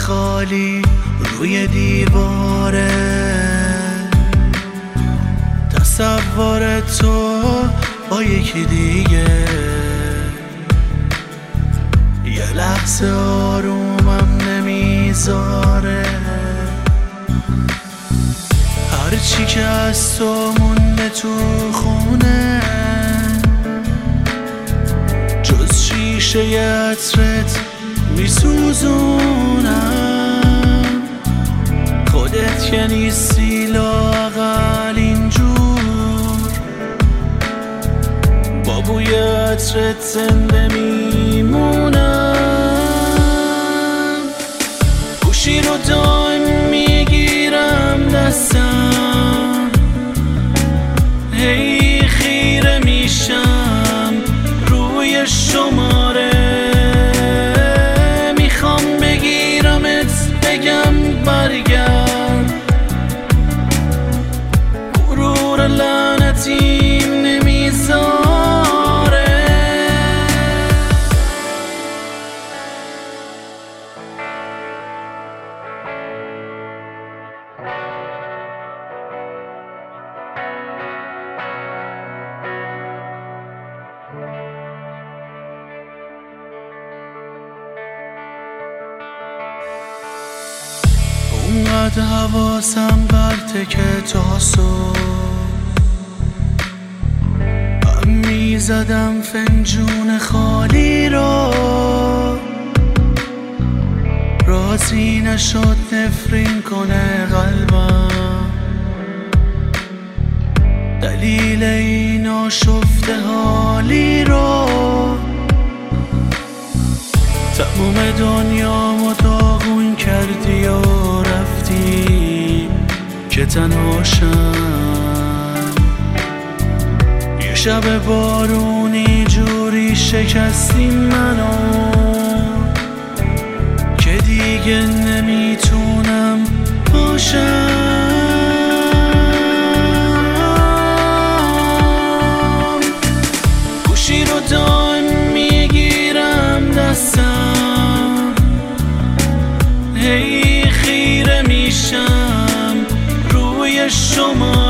خالی روی دیواره، تصور تو با یکی دیگه، یه لحظه آرومم نمیذاره. هرچی که از تو مونده تو خونه، جز شیشه عطرت میسوزونم. خودت که نیستی لااقل اینجور، با بوی عطرت زنده میمونم. گوشی رو دایم میگیرم دستم، هی خیره میشم روی شماره. میخوام بگیرمت بگم برگرد، غرور لعنتیم نمیذاره. اونقدر حواسم پرته که تا صبح هم میزدم فنجون خالی رو. راضی نشد نفرین کنه قلبم، دلیل این آشفته حالی رو. تموم دنیامو داغون کردی و رفتی که تنهاشم. یه شب بارونی جوری شکستی منو که دیگه نمیتونم باشم. گوشی رو دایم میگیرم دستم، هی خیره میشم روی شما.